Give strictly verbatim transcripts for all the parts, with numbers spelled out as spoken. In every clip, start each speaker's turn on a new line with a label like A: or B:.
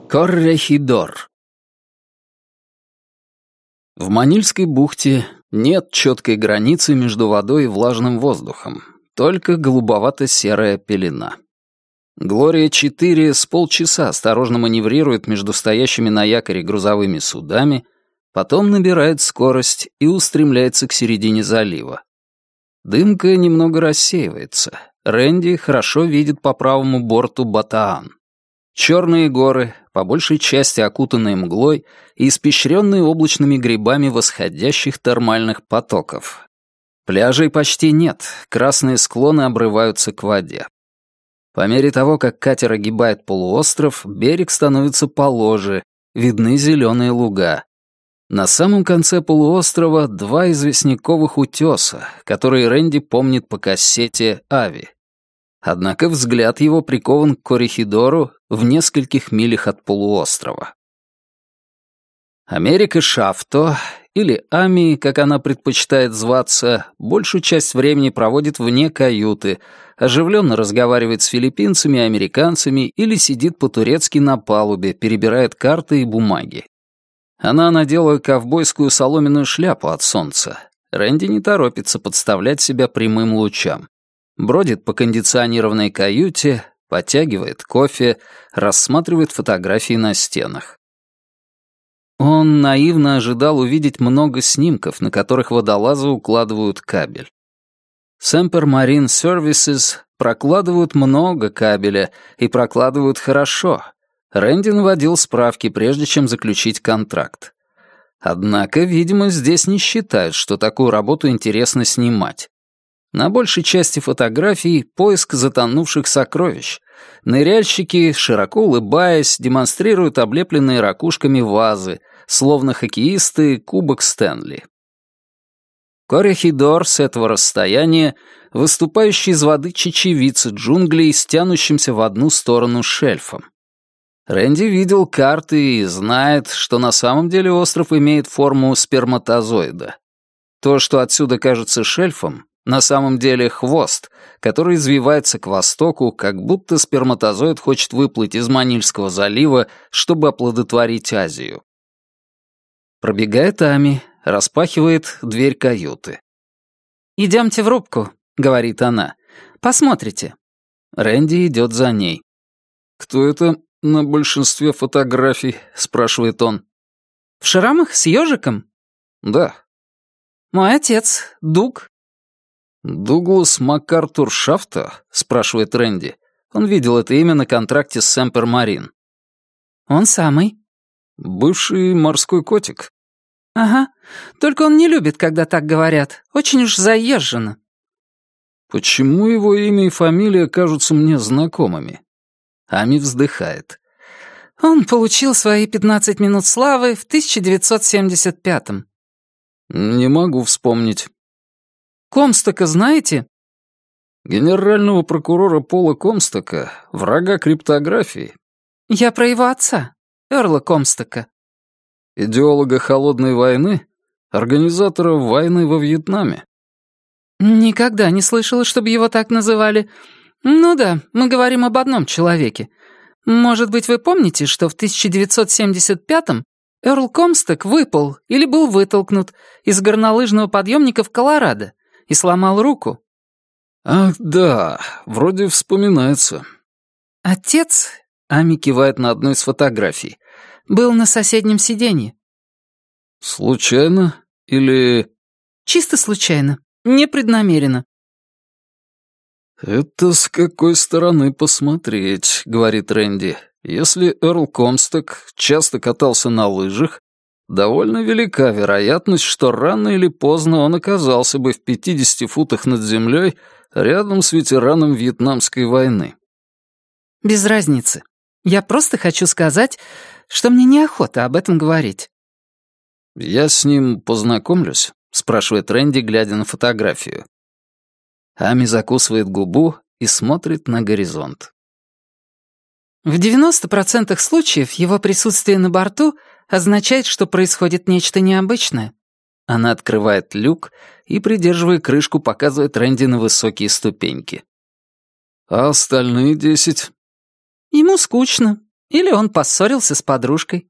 A: Коррехидор. В Манильской бухте нет четкой границы между водой и влажным воздухом, только голубовато-серая пелена. Глория-четыре с полчаса осторожно маневрирует между стоящими на якоре грузовыми судами, потом набирает скорость и устремляется к середине залива. Дымка немного рассеивается. Рэнди хорошо видит по правому борту Батаан. Черные горы, по большей части окутанные мглой и испещренные облачными грибами восходящих термальных потоков. Пляжей почти нет, красные склоны обрываются к воде. По мере того, как катер огибает полуостров, берег становится положе, видны зеленые луга. На самом конце полуострова два известняковых утеса, которые Рэнди помнит по кассете «Ави». Однако взгляд его прикован к Коррехидору в нескольких милях от полуострова. Америка Шафто, или Ами, как она предпочитает зваться, большую часть времени проводит вне каюты, оживленно разговаривает с филиппинцами и американцами или сидит по-турецки на палубе, перебирает карты и бумаги. Она надела ковбойскую соломенную шляпу от солнца. Рэнди не торопится подставлять себя прямым лучам. Бродит по кондиционированной каюте, потягивает кофе, рассматривает фотографии на стенах. Он наивно ожидал увидеть много снимков, на которых водолазы укладывают кабель. Semper Marine Services прокладывают много кабеля и прокладывают хорошо. Рэнди наводил справки, прежде чем заключить контракт. Однако, видимо, здесь не считают, что такую работу интересно снимать. На большей части фотографий поиск затонувших сокровищ. Ныряльщики, широко улыбаясь, демонстрируют облепленные ракушками вазы, словно хоккеисты Кубок Стэнли. Коррехидор с этого расстояния — выступающий из воды чечевицы джунглей с тянущимся в одну сторону шельфом. Рэнди видел карты и знает, что на самом деле остров имеет форму сперматозоида. То, что отсюда кажется шельфом, на самом деле хвост, который извивается к востоку, как будто сперматозоид хочет выплыть из Манильского залива, чтобы оплодотворить Азию. Пробегает Ами, распахивает дверь каюты. «Идемте в рубку», — говорит она. «Посмотрите». Рэнди идет за ней. «Кто это на большинстве фотографий?» — спрашивает он. «В шрамах с ежиком?» «Да». «Мой отец, Дуг». «Дуглас МакАртур Шафто?» — спрашивает Рэнди. Он видел это имя на контракте с Semper Marine. «Он самый». «Бывший морской котик?» «Ага, только он не любит, когда так говорят. Очень уж заезжено». «Почему его имя и фамилия кажутся мне знакомыми?» Ами вздыхает. «Он получил свои пятнадцать минут славы в тысяча девятьсот семьдесят пятом». «Не могу вспомнить». «Комстока знаете?» «Генерального прокурора Пола Комстока, врага криптографии». «Я про его отца, Эрла Комстока». «Идеолога холодной войны? Организатора войны во Вьетнаме?» «Никогда не слышала, чтобы его так называли. Ну да, мы говорим об одном человеке. Может быть, вы помните, что в тысяча девятьсот семьдесят пятом Эрл Комсток выпал или был вытолкнут из горнолыжного подъемника в Колорадо и сломал руку?» «Ах, да, вроде вспоминается». «Отец», — Ами кивает на одну из фотографий, — «был на соседнем сиденье». «Случайно или...» «Чисто случайно, непреднамеренно». «Это с какой стороны посмотреть», — говорит Рэнди. «Если Эрл Комсток часто катался на лыжах, довольно велика вероятность, что рано или поздно он оказался бы в пятидесяти футах над землей рядом с ветераном Вьетнамской войны». «Без разницы. Я просто хочу сказать, что мне неохота об этом говорить». «Я с ним познакомлюсь?» — спрашивает Рэнди, глядя на фотографию. Ами закусывает губу и смотрит на горизонт. «В девяноста процентах случаев его присутствие на борту означает, что происходит нечто необычное». Она открывает люк и, придерживая крышку, показывает Рэнди на высокие ступеньки. «А остальные десять?» «Ему скучно.
B: Или он поссорился с подружкой.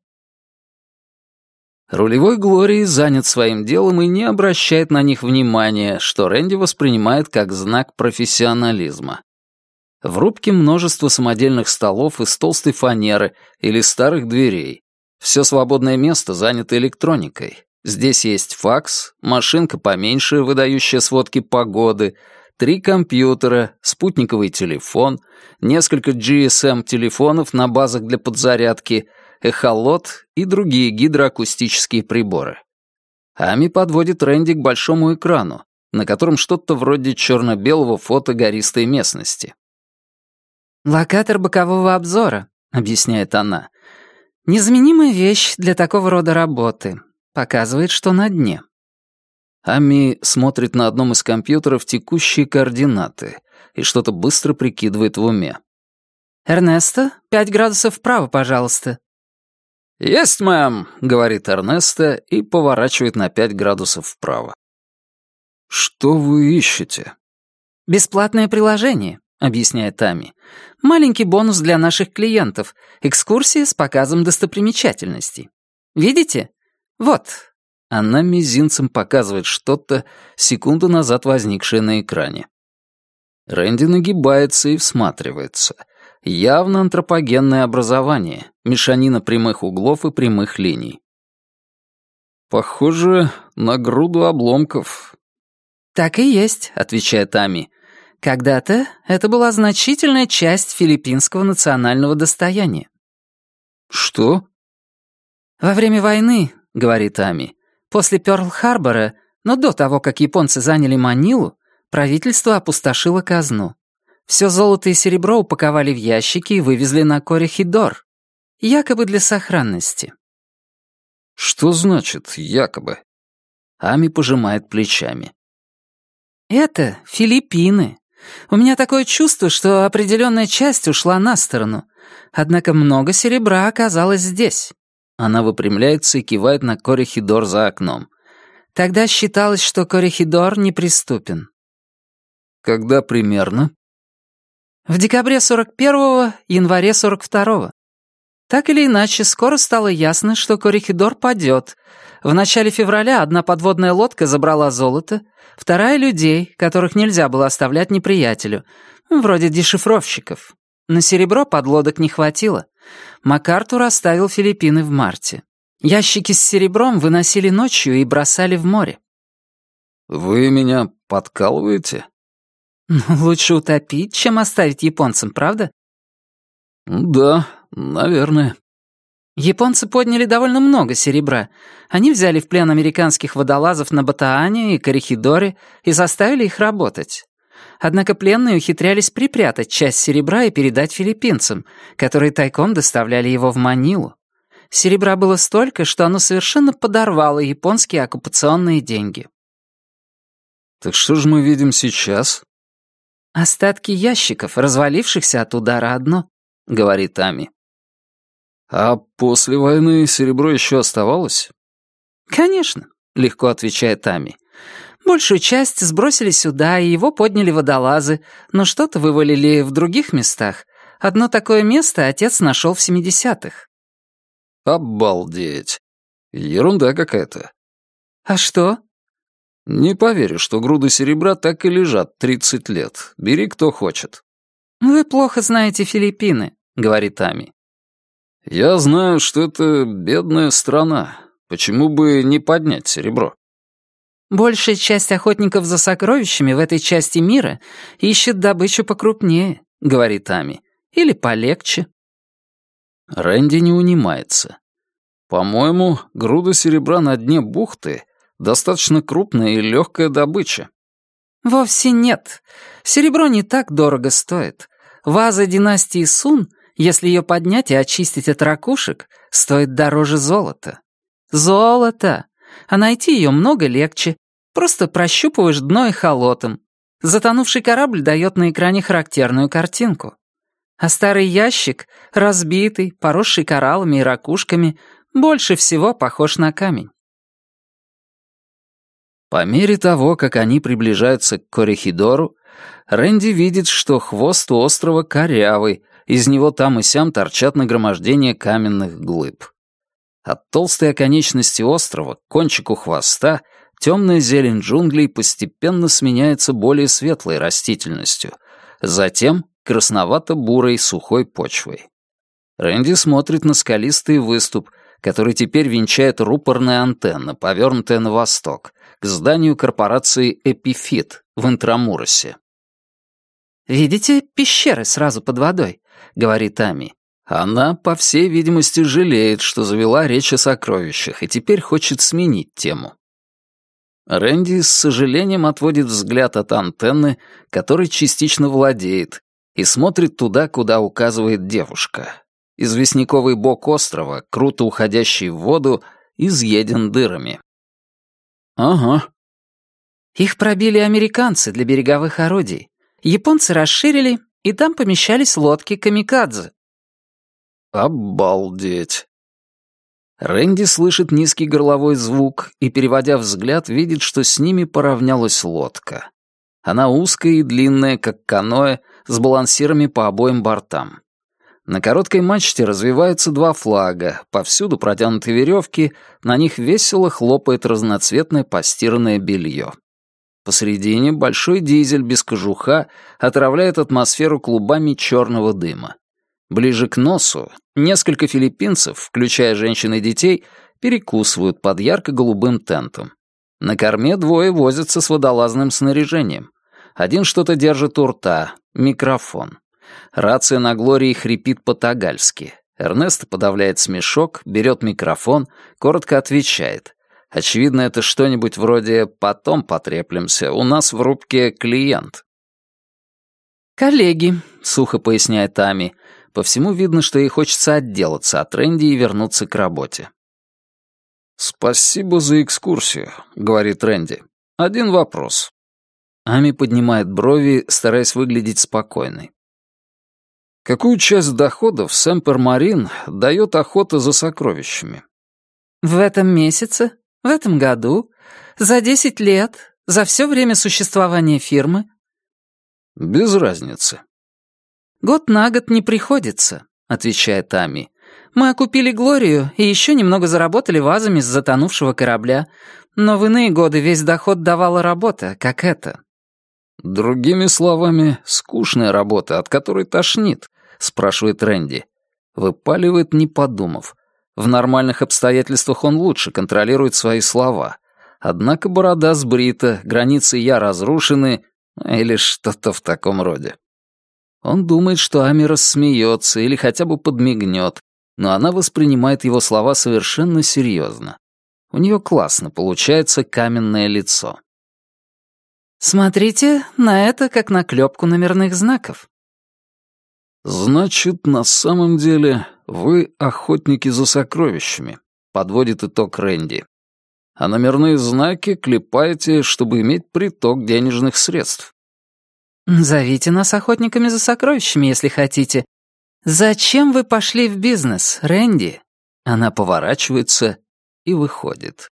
A: Рулевой Глории занят своим делом и не обращает на них внимания, что Рэнди воспринимает как знак профессионализма. В рубке множество самодельных столов из толстой фанеры или старых дверей. Все свободное место занято электроникой. Здесь есть факс, машинка поменьше, выдающая сводки погоды, три компьютера, спутниковый телефон, несколько джи эс эм-телефонов на базах для подзарядки, эхолот и другие гидроакустические приборы. Ами подводит Рэнди к большому экрану, на котором что-то вроде черно-белого фото гористой местности.
B: «Локатор бокового обзора», — объясняет она. «Незаменимая вещь для такого рода работы. Показывает, что на дне».
A: Ами смотрит на одном из компьютеров текущие координаты и что-то быстро прикидывает в уме.
B: «Эрнесто, пять градусов вправо, пожалуйста».
A: «Есть, мэм», — говорит Эрнесто и поворачивает на пять градусов вправо. «Что вы ищете?»
B: «Бесплатное приложение», — объясняет Ами. «Маленький бонус для наших клиентов. Экскурсия с показом достопримечательностей. Видите? Вот».
A: Она мизинцем показывает что-то, секунду назад возникшее на экране. Рэнди нагибается и всматривается. Явно антропогенное образование, мешанина прямых углов и прямых линий. «Похоже на груду обломков».
B: «Так и есть», — отвечает Ами. «Когда-то это была значительная часть филиппинского национального достояния».
A: «Что?»
B: «Во время войны», — говорит Ами, — «после Пёрл-Харбора, но до того, как японцы заняли Манилу, правительство опустошило казну. Все золото и серебро упаковали в ящики и вывезли на Корехидор, якобы для сохранности».
A: «Что значит «якобы»?» Ами пожимает плечами.
B: «Это Филиппины. У меня такое чувство, что определенная часть ушла на сторону. Однако много серебра оказалось здесь».
A: Она выпрямляется и кивает на Корехидор за окном.
B: «Тогда считалось, что Корехидор неприступен».
A: «Когда примерно?»
B: «В декабре сорок первого, январе сорок второго. Так или иначе, скоро стало ясно, что Корехидор падет. В начале февраля одна подводная лодка забрала золото, вторая — людей, которых нельзя было оставлять неприятелю, вроде дешифровщиков. На серебро подлодок не хватило. МакАртур оставил Филиппины в марте. Ящики с серебром выносили ночью и бросали в море».
A: «Вы меня подкалываете?»
B: «Ну, лучше утопить, чем оставить японцам, правда?»
A: «Да, наверное».
B: Японцы подняли довольно много серебра. Они взяли в плен американских водолазов на Батаане и Корехидоре и заставили их работать. Однако пленные ухитрялись припрятать часть серебра и передать филиппинцам, которые тайком доставляли его в Манилу. Серебра было столько, что оно совершенно подорвало японские оккупационные деньги.
A: «Так что же мы видим сейчас?»
B: «Остатки ящиков, развалившихся от удара о дно», — говорит Ами.
A: «А после войны серебро еще оставалось?»
B: «Конечно», — легко отвечает Ами. «Большую часть сбросили сюда, и его подняли водолазы, но что-то вывалили в других местах. Одно такое место отец нашел в семидесятых».
A: «Обалдеть! Ерунда какая-то».
B: «А что?»
A: «Не поверю, что груды серебра так и лежат тридцать лет. Бери кто хочет».
B: «Вы плохо знаете Филиппины», — говорит Ами.
A: «Я знаю, что это бедная страна. Почему бы не поднять серебро?»
B: «Большая часть охотников за сокровищами в этой части мира ищет добычу покрупнее», — говорит Ами. «Или полегче».
A: Рэнди не унимается. «По-моему, груда серебра на дне бухты — достаточно крупная и легкая добыча».
B: «Вовсе нет. Серебро не так дорого стоит. Ваза династии Сун, если ее поднять и очистить от ракушек, стоит дороже золота. Золото! А найти ее много легче. Просто прощупываешь дно эхолотом. Затонувший корабль дает на экране характерную картинку. А старый ящик, разбитый, поросший кораллами и ракушками, больше всего похож на камень».
A: По мере того, как они приближаются к Корехидору, Рэнди видит, что хвост у острова корявый, Из него там и сям торчат нагромождения каменных глыб. От толстой оконечности острова к кончику хвоста темная зелень джунглей постепенно сменяется более светлой растительностью, затем красновато-бурой сухой почвой. Рэнди смотрит на скалистый выступ, который теперь венчает рупорная антенна, повернутая на восток, к зданию корпорации «Эпифит» в Интрамуросе.
B: «Видите пещеры сразу под водой?» — говорит Ами.
A: Она, по всей видимости, жалеет, что завела речь о сокровищах, и теперь хочет сменить тему. Рэнди с сожалением отводит взгляд от антенны, которой частично владеет, и смотрит туда, куда указывает девушка. Известняковый бок острова, круто уходящий в воду, изъеден дырами. «Ага».
B: «Их пробили американцы для береговых орудий. Японцы расширили, и там помещались лодки камикадзе».
A: «Обалдеть». Рэнди слышит низкий горловой звук и, переводя взгляд, видит, что с ними поравнялась лодка. Она узкая и длинная, как каноэ, с балансирами по обоим бортам. На короткой мачте развиваются два флага, повсюду протянуты веревки, на них весело хлопает разноцветное постиранное белье. Посредине большой дизель без кожуха отравляет атмосферу клубами черного дыма. Ближе к носу несколько филиппинцев, включая женщин и детей, перекусывают под ярко-голубым тентом. На корме двое возятся с водолазным снаряжением. Один что-то держит у рта, микрофон. Рация на Глории хрипит по-тагальски. Эрнесто подавляет смешок, берет микрофон, коротко отвечает. Очевидно, это что-нибудь вроде «потом потреплемся, у нас в рубке клиент».
B: «Коллеги»,
A: — сухо поясняет Ами. По всему видно, что ей хочется отделаться от Рэнди и вернуться к работе. «Спасибо за экскурсию», — говорит Рэнди. «Один вопрос». Ами поднимает брови, стараясь выглядеть спокойной. «Какую часть доходов Сэмпер-Марин дает охота за сокровищами?»
B: «В этом месяце? В этом году? За десять лет? За все время существования фирмы?»
A: «Без разницы».
B: «Год на год не приходится», — отвечает Ами. «Мы окупили Глорию и еще немного заработали вазами с затонувшего корабля, но в иные годы весь доход давала работа, как эта».
A: «Другими словами, скучная работа, от которой тошнит», — спрашивает Рэнди. Выпаливает, не подумав. В нормальных обстоятельствах он лучше контролирует свои слова. Однако борода сбрита, границы «я» разрушены, или что-то в таком роде. Он думает, что Ами рассмеется или хотя бы подмигнет, но она воспринимает его слова совершенно серьезно. У нее классно получается каменное лицо.
B: «Смотрите на это, как на клепку номерных знаков».
A: «Значит, на самом деле вы охотники за сокровищами», — подводит итог Рэнди. «А номерные знаки клепаете, чтобы иметь приток денежных средств».
B: «Зовите нас охотниками за сокровищами, если хотите. Зачем вы пошли в бизнес, Рэнди?»
A: Она поворачивается и выходит.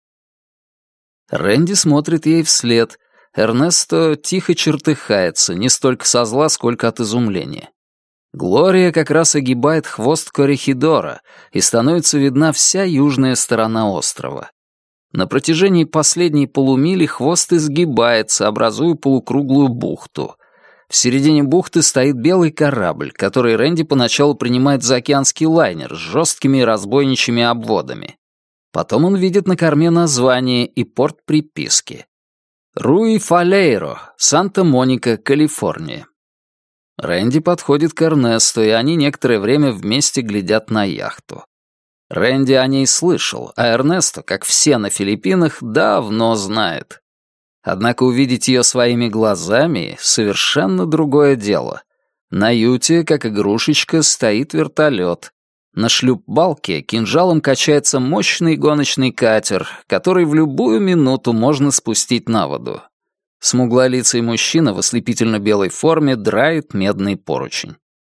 A: Рэнди смотрит ей вслед. Эрнесто тихо чертыхается, не столько со зла, сколько от изумления. Глория как раз огибает хвост Коррехидора, и становится видна вся южная сторона острова. На протяжении последней полумили хвост изгибается, образуя полукруглую бухту. В середине бухты стоит белый корабль, который Рэнди поначалу принимает за океанский лайнер с жесткими разбойничьими обводами. Потом он видит на корме название и порт приписки. «Руи-Фалейро, Санта-Моника, Калифорния». Рэнди подходит к Эрнесту, и они некоторое время вместе глядят на яхту. Рэнди о ней слышал, а Эрнесто, как все на Филиппинах, давно знает. Однако увидеть ее своими глазами — совершенно другое дело. На юте, как игрушечка, стоит вертолет. На шлюпбалке кинжалом качается мощный гоночный катер, который в любую минуту можно спустить на воду. Смуглолицый мужчина в ослепительно-белой форме драит медный поручень.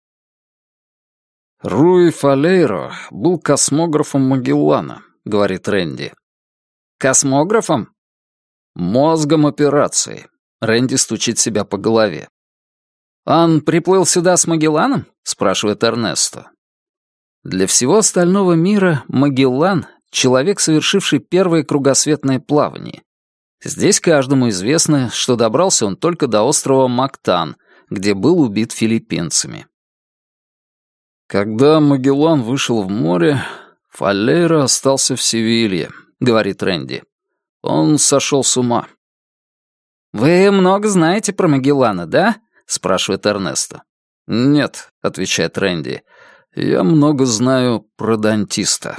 A: «Руи Фалейро был космографом Магеллана», — говорит Рэнди. «Космографом?» «Мозгом операции», — Рэнди стучит себя по голове. «Он приплыл сюда с Магелланом?» — спрашивает Эрнесто. Для всего остального мира Магеллан — человек, совершивший первое кругосветное плавание. Здесь каждому известно, что добрался он только до острова Мактан, где был убит филиппинцами. «Когда Магеллан вышел в море, Фаллейра остался в Севилье», — говорит Рэнди. «Он сошел с ума».
B: «Вы много знаете про Магеллана, да?» — спрашивает Эрнесто.
A: «Нет», — отвечает Рэнди. «Я много знаю про дантиста».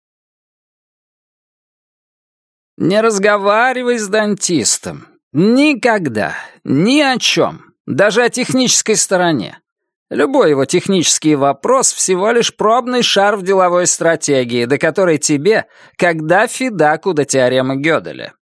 B: «Не разговаривай с дантистом. Никогда. Ни о чем. Даже о технической стороне. Любой его технический вопрос — всего лишь пробный шар в деловой стратегии, до которой тебе, как Даффи-Даку до теоремы Гёделя».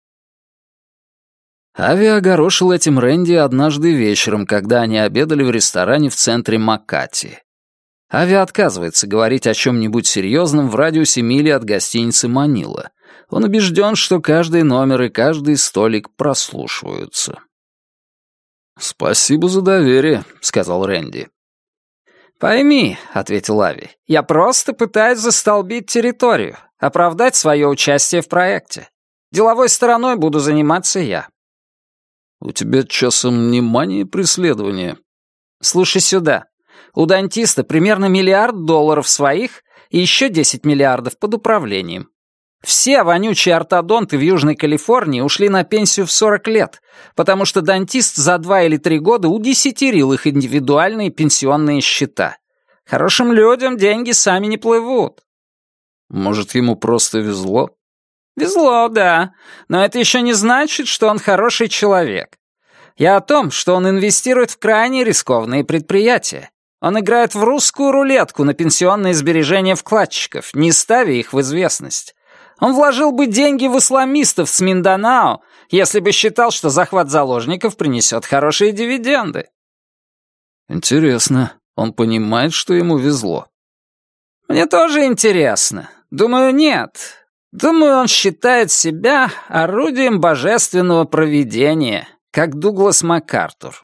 A: Ави огорошил этим Рэнди однажды вечером, когда они обедали в ресторане в центре Макати. Ави отказывается говорить о чем-нибудь серьезном в радиусе мили от гостиницы «Манила». Он убежден, что каждый номер и каждый столик прослушиваются. «Спасибо за доверие», — сказал Рэнди.
B: «Пойми», — ответил Ави, — «я просто пытаюсь застолбить территорию, оправдать свое участие в проекте. Деловой стороной буду заниматься я».
A: «У тебя часом не мания преследования?»
B: «Слушай сюда. У дантиста примерно миллиард долларов своих и еще десять миллиардов под управлением. Все вонючие ортодонты в Южной Калифорнии ушли на пенсию в сорок лет, потому что дантист за два или три года удесятерил их индивидуальные пенсионные счета. Хорошим людям деньги сами не плывут».
A: «Может, ему просто везло?»
B: «Везло, да, но это еще не значит, что он хороший человек. Я о том, что он инвестирует в крайне рискованные предприятия. Он играет в русскую рулетку на пенсионные сбережения вкладчиков, не ставя их в известность. Он вложил бы деньги в исламистов с Минданао, если бы считал, что захват заложников принесет хорошие дивиденды».
A: «Интересно, он понимает, что ему везло?»
B: «Мне тоже интересно. Думаю, нет. Думаю, он считает себя орудием божественного провидения, как Дуглас МакАртур».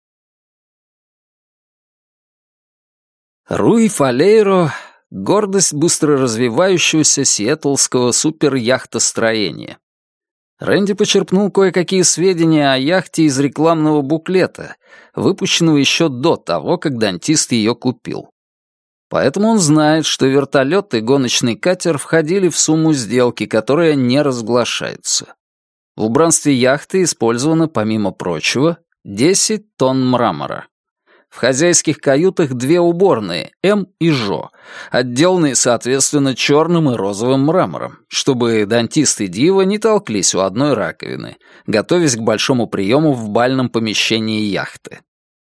A: Руи Фалейро — гордость быстро развивающегося сиэтлского суперяхтостроения. Рэнди почерпнул кое-какие сведения о яхте из рекламного буклета, выпущенного еще до того, как дантист ее купил. Поэтому он знает, что вертолет и гоночный катер входили в сумму сделки, которая не разглашается. В убранстве яхты использовано, помимо прочего, десять тонн мрамора. В хозяйских каютах две уборные, М и Жо, отделанные, соответственно, черным и розовым мрамором, чтобы дантист и дива не толклись у одной раковины, готовясь к большому приему в бальном помещении яхты.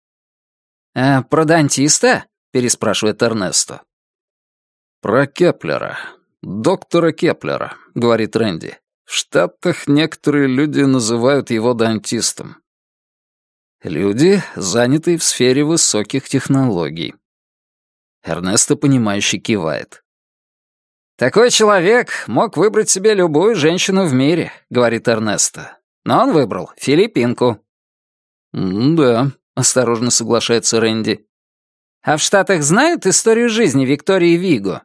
B: «Э, про дантиста?» — переспрашивает Эрнесто.
A: «Про Кеплера. Доктора Кеплера», — говорит Рэнди. «В Штатах некоторые люди называют его дантистом». Люди, занятые в сфере высоких технологий. Эрнесто, понимающе кивает.
B: «Такой человек мог выбрать себе любую женщину в мире», — говорит Эрнесто. «Но он выбрал филиппинку».
A: «Да», — осторожно соглашается Рэнди.
B: «А в Штатах знают историю жизни Виктории Виго?»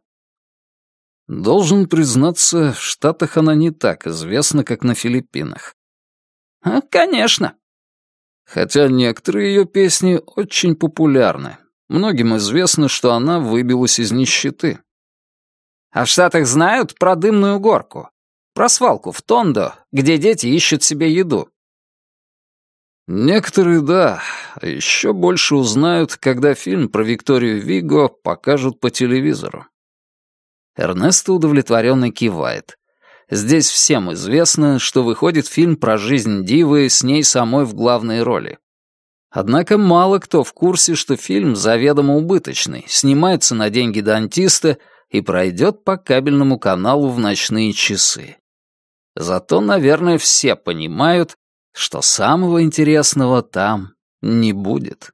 A: «Должен признаться, в Штатах она не так известна, как на Филиппинах».
B: А, «Конечно».
A: Хотя некоторые ее песни очень популярны. Многим известно, что она выбилась из нищеты.
B: «А в Штатах знают про дымную горку? Про свалку в Тондо, где дети ищут себе еду?»
A: Некоторые — да, а еще больше узнают, когда фильм про Викторию Виго покажут по телевизору. Эрнесто удовлетворенно кивает. Здесь всем известно, что выходит фильм про жизнь дивы с ней самой в главной роли. Однако мало кто в курсе, что фильм заведомо убыточный, снимается на деньги дантиста и пройдет по кабельному каналу в ночные часы. Зато, наверное, все понимают, что самого интересного там не будет.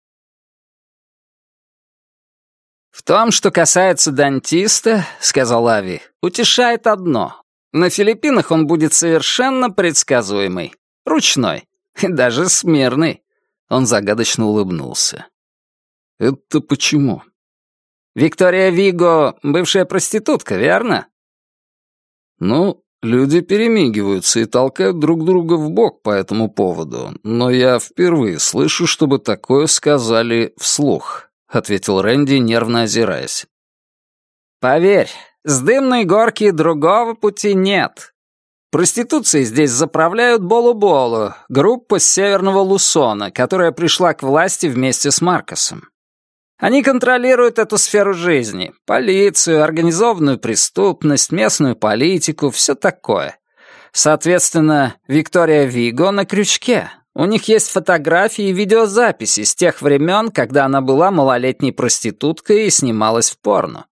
B: «В том, что касается дантиста, — сказал Ави, — утешает одно. На Филиппинах он будет совершенно предсказуемый, ручной и даже смирный».
A: Он загадочно улыбнулся. Это почему?
B: Виктория Виго — бывшая проститутка, верно?
A: Ну, люди перемигиваются и толкают друг друга в бок по этому поводу, но я впервые слышу, чтобы такое сказали вслух, ответил Рэнди, нервно озираясь.
B: Поверь, с дымной горки другого пути нет. Проституцией здесь заправляют Болу-Болу, группа с Северного Лусона, которая пришла к власти вместе с Маркосом. Они контролируют эту сферу жизни, полицию, организованную преступность, местную политику, все такое. Соответственно, Виктория Виго на крючке. У них есть фотографии и видеозаписи с тех времен, когда она была малолетней проституткой и снималась в порно.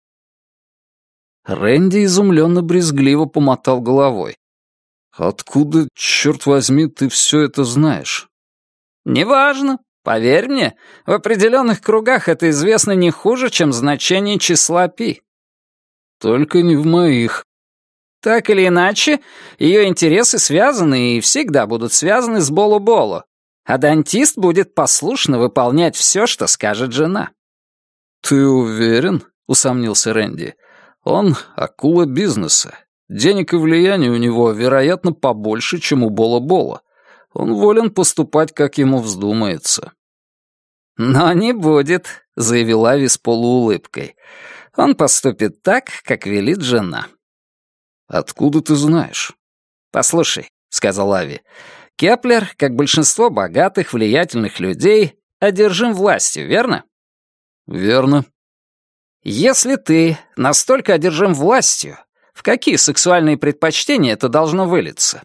A: Рэнди изумленно-брезгливо помотал головой. «Откуда, черт возьми, ты все это знаешь?»
B: «Неважно. Поверь мне, в определенных кругах это известно не хуже, чем значение числа пи».
A: «Только не в моих».
B: Так или иначе, ее интересы связаны и всегда будут связаны с Болу-Болу, а дантист будет послушно выполнять все, что скажет жена».
A: «Ты уверен?» — усомнился Рэнди. «Он акула бизнеса. Денег и влияния у него, вероятно, побольше, чем у Бола-Бола. Он волен поступать, как ему вздумается».
B: «Но не будет», — заявил Ави с полуулыбкой. «Он поступит так, как велит жена».
A: «Откуда ты знаешь?»
B: «Послушай», — сказал Ави, — «Кеплер, как большинство богатых, влиятельных людей, одержим властью, верно?»
A: «Верно».
B: «Если ты настолько одержим властью, в какие сексуальные предпочтения это должно вылиться?»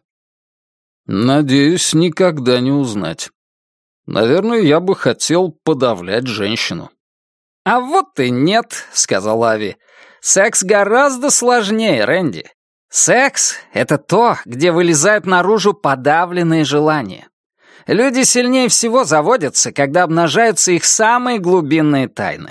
A: «Надеюсь, никогда не узнать. Наверное, я бы хотел подавлять женщину».
B: «А вот и нет», — сказал Ави. «Секс гораздо сложнее, Рэнди. Секс — это то, где вылезают наружу подавленные желания. Люди сильнее всего заводятся, когда обнажаются их самые глубинные тайны».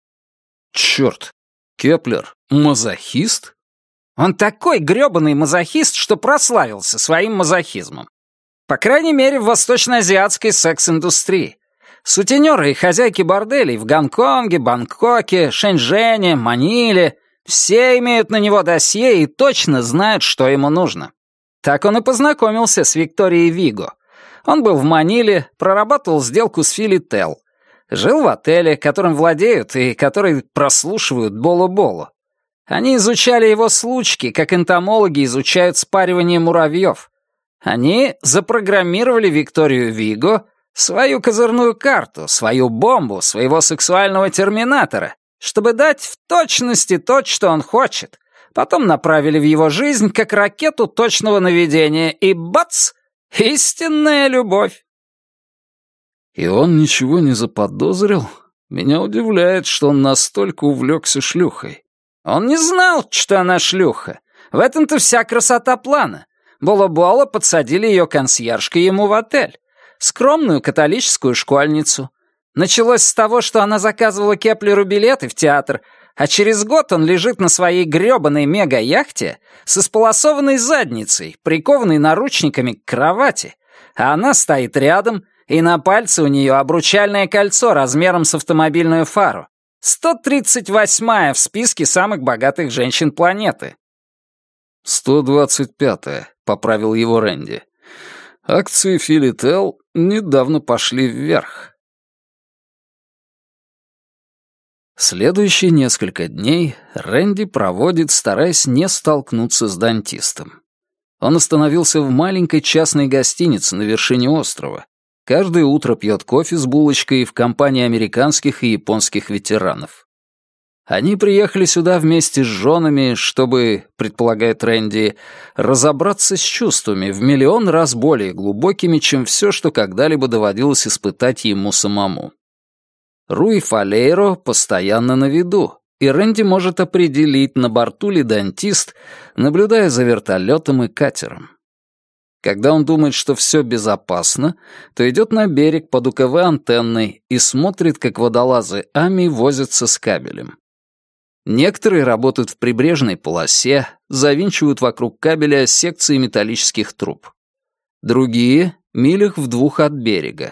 A: «Черт, Кеплер мазохист?»
B: «Он такой грёбаный мазохист, что прославился своим мазохизмом. По крайней мере, в восточноазиатской секс-индустрии. Сутенеры и хозяйки борделей в Гонконге, Бангкоке, Шэньчжэне, Маниле все имеют на него досье и точно знают, что ему нужно. Так он и познакомился с Викторией Виго. Он был в Маниле, прорабатывал сделку с Филител. Жил в отеле, которым владеют и который прослушивают Болу-Болу. Они изучали его случки, как энтомологи изучают спаривание муравьев. Они запрограммировали Викторию Виго, свою козырную карту, свою бомбу, своего сексуального терминатора, чтобы дать в точности то, что он хочет. Потом направили в его жизнь как ракету точного наведения, и бац! Истинная любовь.
A: И он ничего не заподозрил? Меня удивляет, что он настолько увлекся шлюхой.
B: Он не знал, что она шлюха. В этом-то вся красота плана. Боло-Боло подсадили ее консьержкой ему в отель. Скромную католическую школьницу. Началось с того, что она заказывала Кеплеру билеты в театр, а через год он лежит на своей грёбаной мега-яхте с исполосованной задницей, прикованной наручниками к кровати, а она стоит рядом, и на пальце у нее обручальное кольцо размером с автомобильную фару. сто тридцать восьмая в списке самых богатых женщин планеты.
A: сто двадцать пятая, поправил его Рэнди. Акции Филител недавно пошли вверх. Следующие несколько дней Рэнди проводит, стараясь не столкнуться с дантистом. Он остановился в маленькой частной гостинице на вершине острова. Каждое утро пьет кофе с булочкой в компании американских и японских ветеранов. Они приехали сюда вместе с женами, чтобы, предполагает Рэнди, разобраться с чувствами в миллион раз более глубокими, чем все, что когда-либо доводилось испытать ему самому. Руи Фалейро постоянно на виду, и Рэнди может определить, на борту ли дантист, наблюдая за вертолетом и катером. Когда он думает, что все безопасно, то идет на берег под УКВ-антенной и смотрит, как водолазы Ами возятся с кабелем. Некоторые работают в прибрежной полосе, завинчивают вокруг кабеля секции металлических труб. Другие — милях в двух от берега.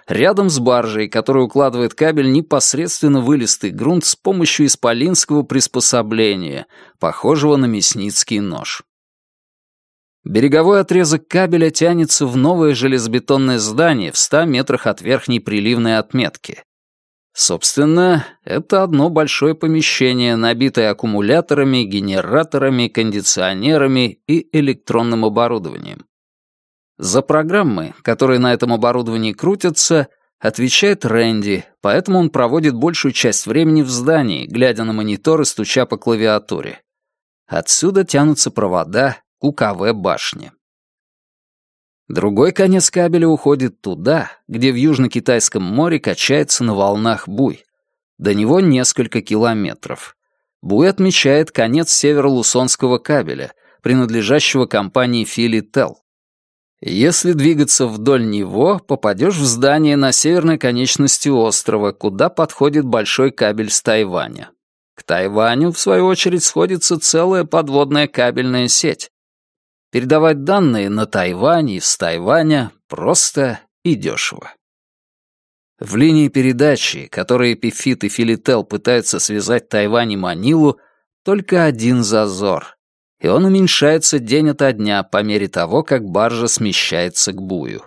A: рядом с баржей, которая укладывает кабель непосредственно в илистый грунт с помощью исполинского приспособления, похожего на мясницкий нож. Береговой отрезок кабеля тянется в новое железобетонное здание в ста метрах от верхней приливной отметки. Собственно, это одно большое помещение, набитое аккумуляторами, генераторами, кондиционерами и электронным оборудованием. За программы, которые на этом оборудовании крутятся, отвечает Рэнди, поэтому он проводит большую часть времени в здании, глядя на монитор и стуча по клавиатуре. Отсюда тянутся провода к У Ка В-башне. Другой конец кабеля уходит туда, где в Южно-Китайском море качается на волнах буй. До него несколько километров. Буй отмечает конец северо-лусонского кабеля, принадлежащего компании Филител. Если двигаться вдоль него, попадешь в здание на северной конечности острова, куда подходит большой кабель с Тайваня. К Тайваню, в свою очередь, сходится целая подводная кабельная сеть. Передавать данные на Тайвань и с Тайваня просто и дешево. В линии передачи, которые Пифит и Филител пытаются связать Тайвань и Манилу, только один зазор, и он уменьшается день ото дня по мере того, как баржа смещается к бую.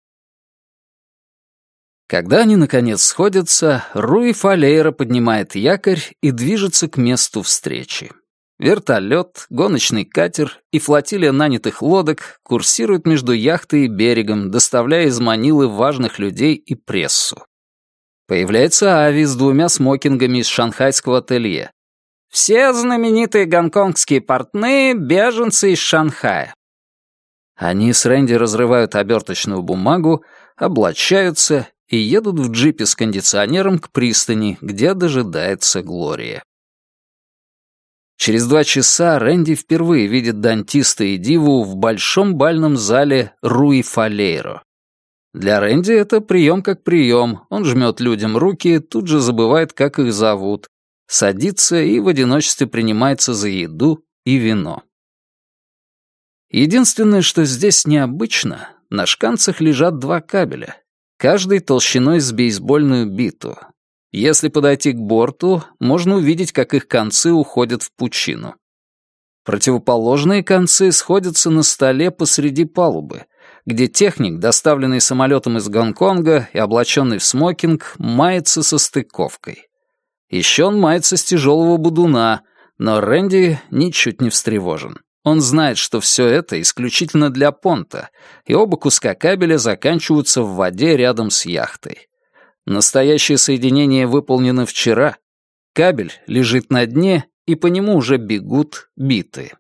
A: Когда они, наконец, сходятся, Руи Фалейра поднимает якорь и движется к месту встречи. Вертолет, гоночный катер и флотилия нанятых лодок курсируют между яхтой и берегом, доставляя из Манилы важных людей и прессу. Появляется Ави с двумя смокингами из шанхайского ателье. Все знаменитые гонконгские портные — беженцы из Шанхая. Они с Рэнди разрывают оберточную бумагу, облачаются и едут в джипе с кондиционером к пристани, где дожидается Глория. Через два часа Рэнди впервые видит дантиста и диву в большом бальном зале Руи Фалейро. Для Рэнди это прием как прием. Он жмет людям руки, тут же забывает, как их зовут, садится и в одиночестве принимается за еду и вино. Единственное, что здесь необычно, на шканцах лежат два кабеля, каждый толщиной с бейсбольную биту. Если подойти к борту, можно увидеть, как их концы уходят в пучину. Противоположные концы сходятся на столе посреди палубы, где техник, доставленный самолетом из Гонконга и облаченный в смокинг, мается со стыковкой. Еще он мается с тяжелого будуна, но Рэнди ничуть не встревожен. Он знает, что все это исключительно для понта, и оба куска кабеля заканчиваются в воде рядом с яхтой. Настоящее соединение выполнено вчера. Кабель лежит на дне, и по нему уже бегут биты.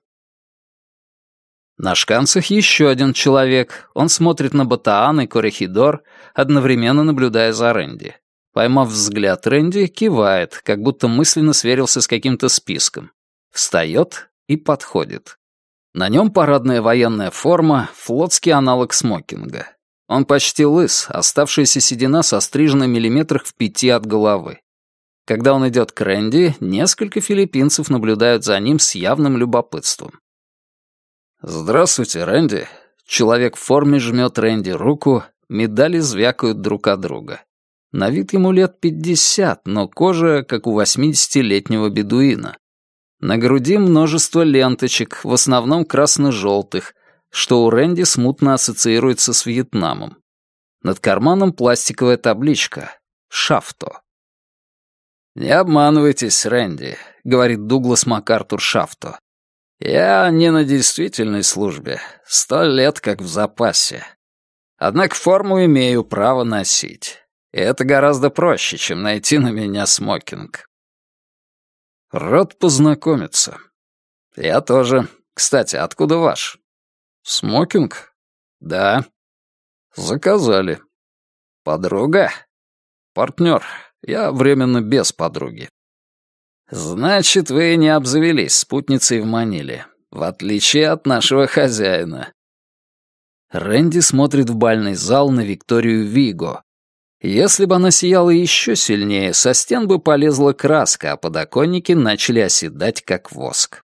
A: На шканцах еще один человек. Он смотрит на Батаан и Корехидор, одновременно наблюдая за Рэнди. Поймав взгляд Рэнди, кивает, как будто мысленно сверился с каким-то списком. Встает и подходит. На нем парадная военная форма, флотский аналог смокинга. Он почти лыс, оставшаяся седина сострижена миллиметрах в пяти от головы. Когда он идет к Рэнди, несколько филиппинцев наблюдают за ним с явным любопытством. «Здравствуйте, Рэнди». Человек в форме жмет Рэнди руку, медали звякают друг от друга. На вид ему лет пятьдесят, но кожа, как у восьмидесятилетнего бедуина. На груди множество ленточек, в основном красно-желтых, что у Рэнди смутно ассоциируется с Вьетнамом. Над карманом пластиковая табличка «Шафто». «Не обманывайтесь, Рэнди», — говорит Дуглас МакАртур Шафто. «Я не на действительной службе, сто лет как в запасе. Однако форму имею право носить. И это гораздо проще, чем найти на меня смокинг». «Рад познакомиться». «Я тоже. Кстати, откуда ваш?» «Смокинг?» «Да». «Заказали». «Подруга?» «Партнер. Я временно без подруги». «Значит, вы не обзавелись спутницей в Маниле, в отличие от нашего хозяина». Рэнди смотрит в бальный зал на Викторию Виго. Если бы она сияла еще сильнее, со стен бы полезла краска, а подоконники начали оседать, как воск.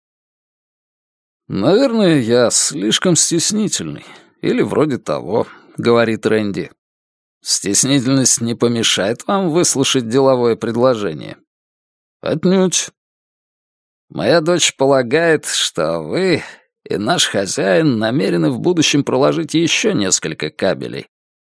A: «Наверное, я слишком стеснительный. Или вроде того», — говорит Рэнди. Стеснительность не помешает вам выслушать деловое предложение? Отнюдь. Моя дочь полагает, что вы и наш хозяин намерены в будущем проложить еще несколько кабелей.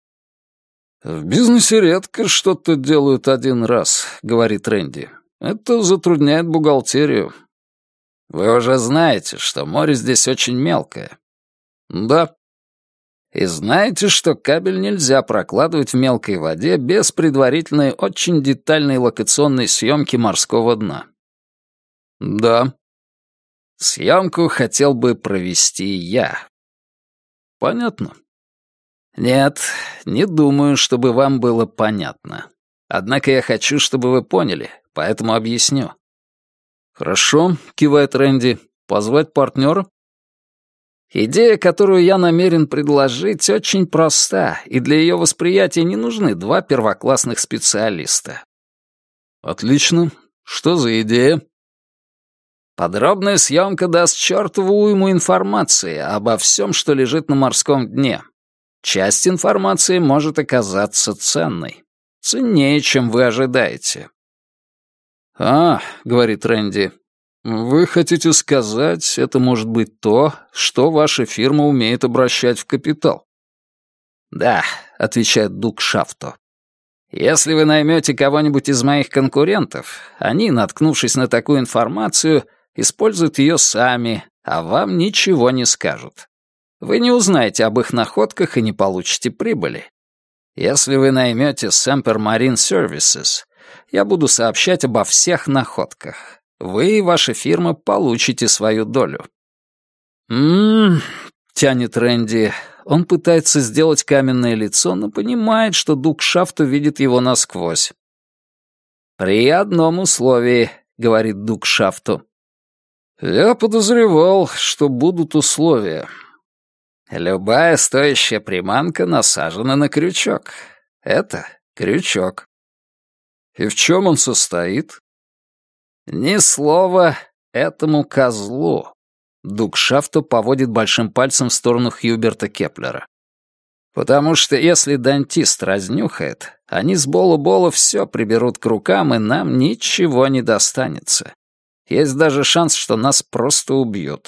A: «В бизнесе редко что-то делают один раз», — говорит Рэнди. «Это затрудняет бухгалтерию. Вы уже знаете, что море здесь очень мелкое». «Да». «И знаете, что кабель нельзя прокладывать в мелкой воде без предварительной очень детальной локационной съемки морского дна». «Да». «Съемку хотел бы провести я». «Понятно». «Нет, не думаю, чтобы вам было понятно. Однако я хочу, чтобы вы поняли, поэтому объясню». «Хорошо», — кивает Рэнди. «Позвать партнера?» «Идея, которую я намерен предложить, очень проста, и для ее восприятия не нужны два первоклассных специалиста». «Отлично. Что за идея?» «Подробная съемка даст чертову уйму информации обо всем, что лежит на морском дне. Часть информации может оказаться ценной. Ценнее, чем вы ожидаете». «А, — говорит Рэнди, — вы хотите сказать, это может быть то, что ваша фирма умеет обращать в капитал?» «Да, — отвечает Дуг Шафто. Если вы наймете кого-нибудь из моих конкурентов, они, наткнувшись на такую информацию, используют ее сами, а вам ничего не скажут. Вы не узнаете об их находках и не получите прибыли. Если вы наймете Semper Marine Services, я буду сообщать обо всех находках. Вы и ваша фирма получите свою долю». «М-м-м», тянет Рэнди. Он пытается сделать каменное лицо, но понимает, что Дуг Шафто видит его насквозь. «При одном условии», — говорит Дуг Шафто. «Я подозревал, что будут условия». «Любая стоящая приманка насажена на крючок. Это крючок». «И в чем он состоит?» «Ни слова этому козлу». Дуг Шафто поводит большим пальцем в сторону Хьюберта Кеплера. «Потому что если дантист разнюхает, они с Болу-Болу все приберут к рукам, и нам ничего не достанется. Есть даже шанс, что нас просто убьют».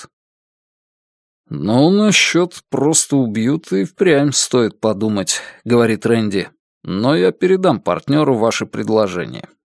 A: «Ну, насчет просто убьют и впрямь стоит подумать», — говорит Рэнди. «Но я передам партнеру ваше предложение».